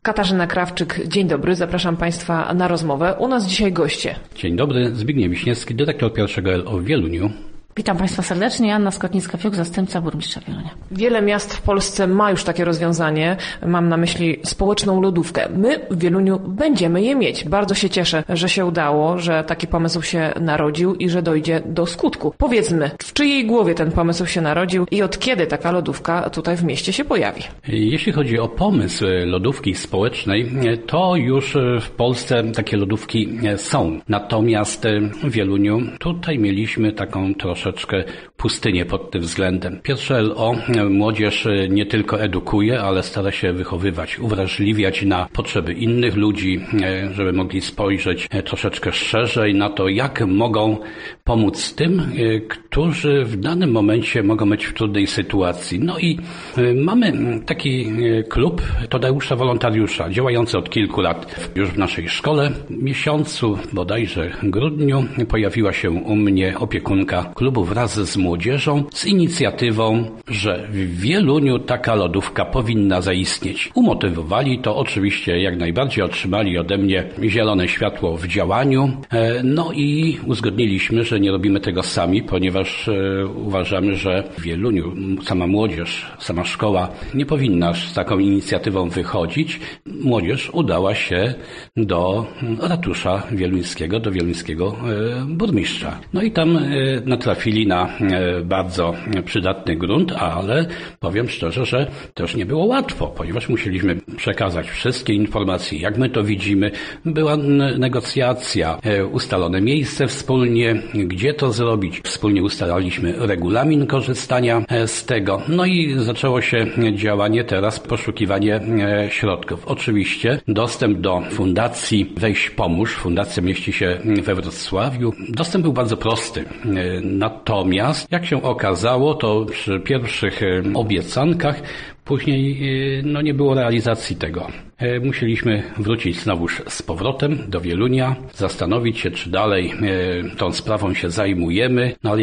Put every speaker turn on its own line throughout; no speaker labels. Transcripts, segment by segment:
Katarzyna Krawczyk, dzień dobry, zapraszam Państwa na rozmowę. U nas dzisiaj goście.
Dzień dobry, Zbigniew Wiśniewski, dyrektor pierwszego LO w Wieluniu.
Witam Państwa serdecznie, Joanna Skotnicka-Fiuk, zastępca burmistrza Wielunia.
Wiele miast w Polsce ma już takie rozwiązanie, mam na myśli społeczną lodówkę. My w Wieluniu będziemy je mieć. Bardzo się cieszę, że się udało, że taki pomysł się narodził i że dojdzie do skutku. Powiedzmy, w czyjej głowie ten pomysł się narodził i od kiedy taka lodówka tutaj w mieście się pojawi?
Jeśli chodzi o pomysł lodówki społecznej, to już w Polsce takie lodówki są. Natomiast w Wieluniu tutaj mieliśmy taką troszeczkę pustynię pod tym względem. Pierwsze LO młodzież nie tylko edukuje, ale stara się wychowywać, uwrażliwiać na potrzeby innych ludzi, żeby mogli spojrzeć troszeczkę szerzej na to, jak mogą pomóc tym, którzy w danym momencie mogą być w trudnej sytuacji. No i mamy taki klub Tadeusza Wolontariusza, działający od kilku lat już w naszej szkole. W miesiącu bodajże grudniu pojawiła się u mnie opiekunka klubu wraz z młodzieżą z inicjatywą, że w Wieluniu taka lodówka powinna zaistnieć. Umotywowali to oczywiście jak najbardziej, otrzymali ode mnie zielone światło w działaniu. No i uzgodniliśmy, że nie robimy tego sami, ponieważ uważamy, że w Wieluniu sama młodzież, sama szkoła nie powinna z taką inicjatywą wychodzić. Młodzież udała się do ratusza wieluńskiego, do wieluńskiego burmistrza. No i tam natrafili na bardzo przydatny grunt, ale powiem szczerze, że też nie było łatwo, ponieważ musieliśmy przekazać wszystkie informacje, jak my to widzimy. Była negocjacja, ustalone miejsce wspólnie, gdzie to zrobić. Wspólnie ustalaliśmy regulamin korzystania z tego. No i zaczęło się działanie teraz, poszukiwanie środków. Oczywiście dostęp do fundacji Weź Pomóż. Fundacja mieści się we Wrocławiu. Dostęp był bardzo prosty. Natomiast, jak się okazało, to przy pierwszych obiecankach później nie było realizacji tego. Musieliśmy wrócić znowuż z powrotem do Wielunia, zastanowić się, czy dalej tą sprawą się zajmujemy, no ale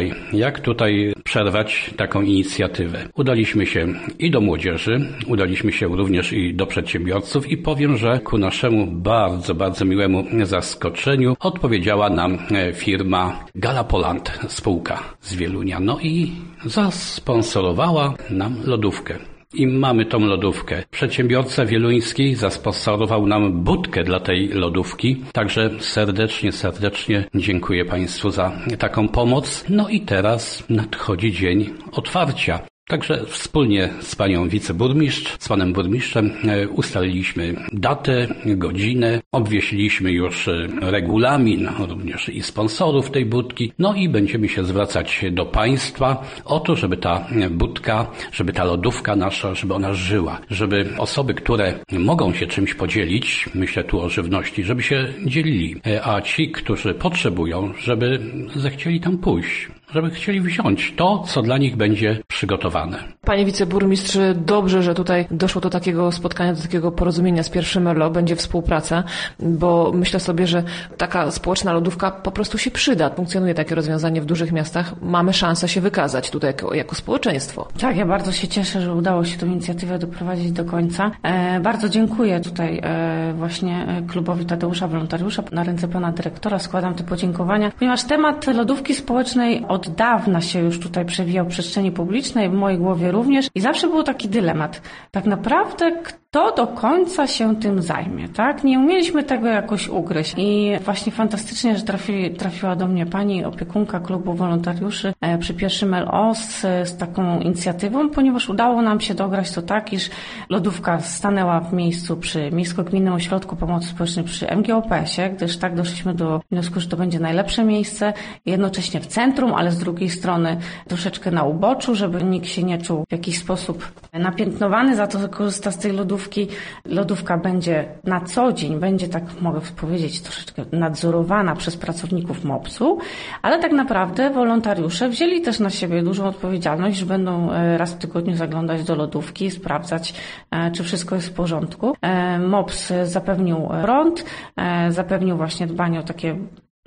jak tutaj przerwać taką inicjatywę. Udaliśmy się i do młodzieży, udaliśmy się również i do przedsiębiorców i powiem, że ku naszemu bardzo, bardzo miłemu zaskoczeniu odpowiedziała nam firma Galapoland, spółka z Wielunia, no i zasponsorowała nam lodówkę. I mamy tą lodówkę. Przedsiębiorca wieluński zasponsorował nam budkę dla tej lodówki. Także serdecznie dziękuję Państwu za taką pomoc. No i teraz nadchodzi dzień otwarcia. Także wspólnie z panią wiceburmistrz, z panem burmistrzem ustaliliśmy datę, godzinę, obwiesiliśmy już regulamin, również i sponsorów tej budki, no i będziemy się zwracać do państwa o to, żeby ta budka, żeby ta lodówka nasza, żeby ona żyła, żeby osoby, które mogą się czymś podzielić, myślę tu o żywności, żeby się dzielili, a ci, którzy potrzebują, żeby zechcieli tam pójść, żeby chcieli wziąć to, co dla nich będzie przygotowane.
Panie wiceburmistrz, dobrze, że tutaj doszło do takiego spotkania, do takiego porozumienia z pierwszym LO, będzie współpraca, bo myślę sobie, że taka społeczna lodówka po prostu się przyda. Funkcjonuje takie rozwiązanie w dużych miastach. Mamy szansę się wykazać tutaj jako społeczeństwo.
Tak, ja bardzo się cieszę, że udało się tę inicjatywę doprowadzić do końca. Bardzo dziękuję tutaj właśnie klubowi Tadeusza Wolontariusza. Na ręce pana dyrektora składam te podziękowania, ponieważ temat lodówki społecznej od dawna się już tutaj przewijał w przestrzeni publicznej, w mojej głowie również i zawsze był taki dylemat. Tak naprawdę kto do końca się tym zajmie, tak? Nie umieliśmy tego jakoś ugryźć i właśnie fantastycznie, że trafiła do mnie pani opiekunka klubu wolontariuszy przy pierwszym LO z taką inicjatywą, ponieważ udało nam się dograć to tak, iż lodówka stanęła w miejscu przy Miejsko-Gminnym Ośrodku Pomocy Społecznej przy MGOPS-ie, gdyż tak doszliśmy do wniosku, że to będzie najlepsze miejsce, jednocześnie w centrum, ale z drugiej strony troszeczkę na uboczu, żeby nikt się nie czuł w jakiś sposób napiętnowany za to, że korzysta z tej lodówki. Lodówka będzie na co dzień, będzie, tak mogę powiedzieć, troszeczkę nadzorowana przez pracowników MOPS-u, ale tak naprawdę wolontariusze wzięli też na siebie dużą odpowiedzialność, że będą raz w tygodniu zaglądać do lodówki, sprawdzać, czy wszystko jest w porządku. MOPS zapewnił prąd, zapewnił właśnie dbanie o takie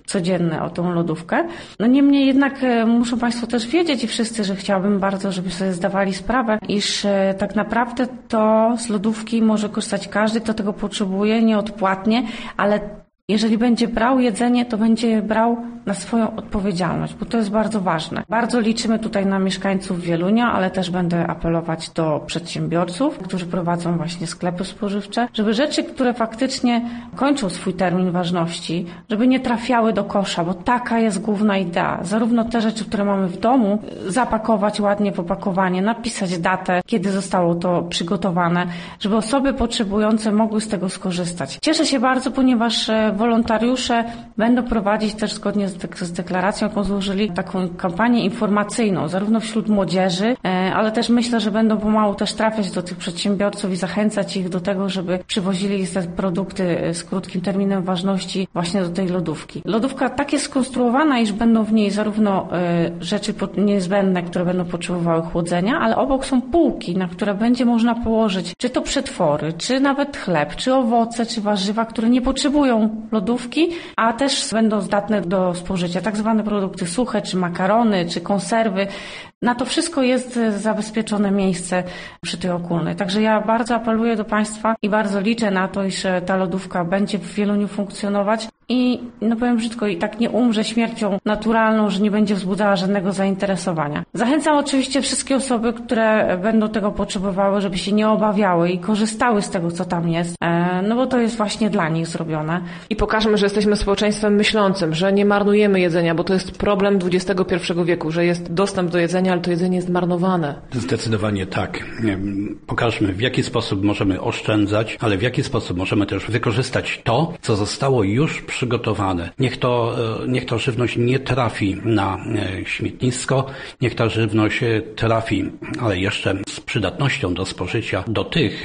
codzienny o tą lodówkę. No niemniej jednak muszą Państwo też wiedzieć i wszyscy, że chciałabym bardzo, żeby sobie zdawali sprawę, iż tak naprawdę to z lodówki może korzystać każdy, kto tego potrzebuje, nieodpłatnie, ale jeżeli będzie brał jedzenie, to będzie brał na swoją odpowiedzialność, bo to jest bardzo ważne. Bardzo liczymy tutaj na mieszkańców Wielunia, ale też będę apelować do przedsiębiorców, którzy prowadzą właśnie sklepy spożywcze, żeby rzeczy, które faktycznie kończą swój termin ważności, żeby nie trafiały do kosza, bo taka jest główna idea. Zarówno te rzeczy, które mamy w domu, zapakować ładnie w opakowanie, napisać datę, kiedy zostało to przygotowane, żeby osoby potrzebujące mogły z tego skorzystać. Cieszę się bardzo, ponieważ wolontariusze będą prowadzić też zgodnie z deklaracją, jaką złożyli, taką kampanię informacyjną, zarówno wśród młodzieży, ale też myślę, że będą pomału też trafiać do tych przedsiębiorców i zachęcać ich do tego, żeby przywozili te produkty z krótkim terminem ważności właśnie do tej lodówki. Lodówka tak jest skonstruowana, iż będą w niej zarówno rzeczy niezbędne, które będą potrzebowały chłodzenia, ale obok są półki, na które będzie można położyć czy to przetwory, czy nawet chleb, czy owoce, czy warzywa, które nie potrzebują lodówki, a też będą zdatne do spożycia. Tak zwane produkty suche, czy makarony, czy konserwy. Na to wszystko jest zabezpieczone miejsce przy tej ogólnej. Także ja bardzo apeluję do Państwa i bardzo liczę na to, iż ta lodówka będzie w Wieluniu funkcjonować i, no powiem brzydko, i tak nie umrze śmiercią naturalną, że nie będzie wzbudzała żadnego zainteresowania. Zachęcam oczywiście wszystkie osoby, które będą tego potrzebowały, żeby się nie obawiały i korzystały z tego, co tam jest, no bo to jest właśnie dla nich zrobione.
I pokażmy, że jesteśmy społeczeństwem myślącym, że nie marnujemy jedzenia, bo to jest problem XXI wieku, że jest dostęp do jedzenia, ale to jedzenie jest marnowane.
Zdecydowanie tak. Pokażmy, w jaki sposób możemy oszczędzać, ale w jaki sposób możemy też wykorzystać to, co zostało już przygotowane. Niech to żywność nie trafi na śmietnisko, niech ta żywność trafi, ale jeszcze z przydatnością do spożycia, do tych,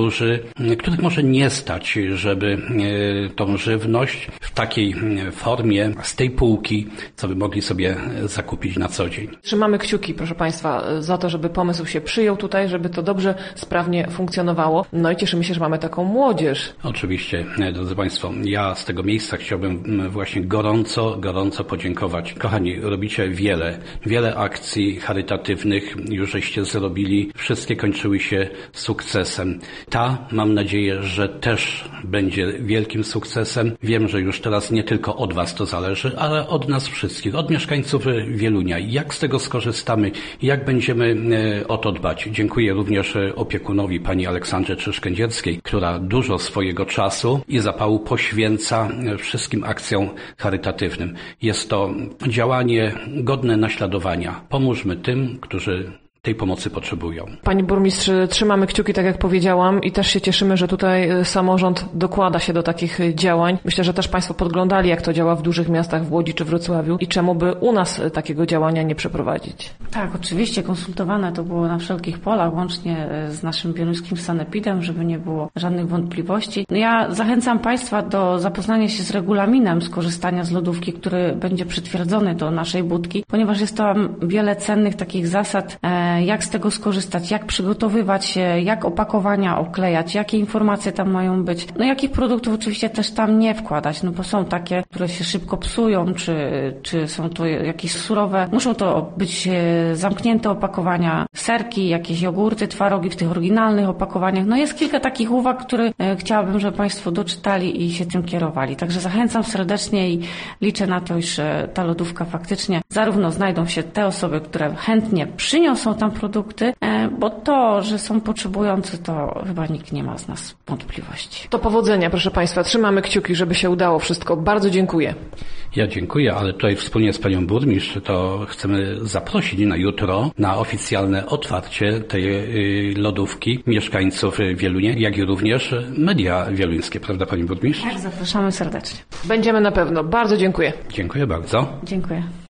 których może nie stać, żeby tą żywność w takiej formie, z tej półki, co by mogli sobie zakupić na co dzień.
Trzymamy kciuki, proszę Państwa, za to, żeby pomysł się przyjął tutaj, żeby to dobrze, sprawnie funkcjonowało. No i cieszymy się, że mamy taką młodzież.
Oczywiście, drodzy Państwo, ja z tego miejsca chciałbym właśnie gorąco podziękować. Kochani, robicie wiele akcji charytatywnych, już żeście zrobili, wszystkie kończyły się sukcesem. Ta, mam nadzieję, że też będzie wielkim sukcesem. Wiem, że już teraz nie tylko od Was to zależy, ale od nas wszystkich, od mieszkańców Wielunia. Jak z tego skorzystamy, jak będziemy o to dbać. Dziękuję również opiekunowi pani Aleksandrze Czyszkędzierskiej, która dużo swojego czasu i zapału poświęca wszystkim akcjom charytatywnym. Jest to działanie godne naśladowania. Pomóżmy tym, którzy tej pomocy potrzebują.
Pani burmistrz, trzymamy kciuki, tak jak powiedziałam, i też się cieszymy, że tutaj samorząd dokłada się do takich działań. Myślę, że też Państwo podglądali, jak to działa w dużych miastach, w Łodzi czy Wrocławiu i czemu by u nas takiego działania nie przeprowadzić.
Tak, oczywiście konsultowane to było na wszelkich polach, łącznie z naszym wieluńskim sanepidem, żeby nie było żadnych wątpliwości. No ja zachęcam Państwa do zapoznania się z regulaminem skorzystania z lodówki, który będzie przytwierdzony do naszej budki, ponieważ jest tam wiele cennych takich zasad, jak z tego skorzystać, jak przygotowywać się, jak opakowania oklejać, jakie informacje tam mają być. No jakich produktów oczywiście też tam nie wkładać, no bo są takie, które się szybko psują, czy są to jakieś surowe. Muszą to być zamknięte opakowania, serki, jakieś jogurty, twarogi w tych oryginalnych opakowaniach. No jest kilka takich uwag, które chciałabym, żeby Państwo doczytali i się tym kierowali. Także zachęcam serdecznie i liczę na to, iż ta lodówka faktycznie zarówno znajdą się te osoby, które chętnie przyniosą tam produkty, bo to, że są potrzebujący, to chyba nikt nie ma z nas wątpliwości.
To powodzenia, proszę Państwa. Trzymamy kciuki, żeby się udało wszystko. Bardzo dziękuję.
Ja dziękuję, ale tutaj wspólnie z panią burmistrz to chcemy zaprosić na jutro na oficjalne otwarcie tej lodówki mieszkańców Wielunia, jak i również media wieluńskie, prawda pani burmistrz?
Tak, zapraszamy serdecznie.
Będziemy na pewno. Bardzo dziękuję.
Dziękuję bardzo.
Dziękuję.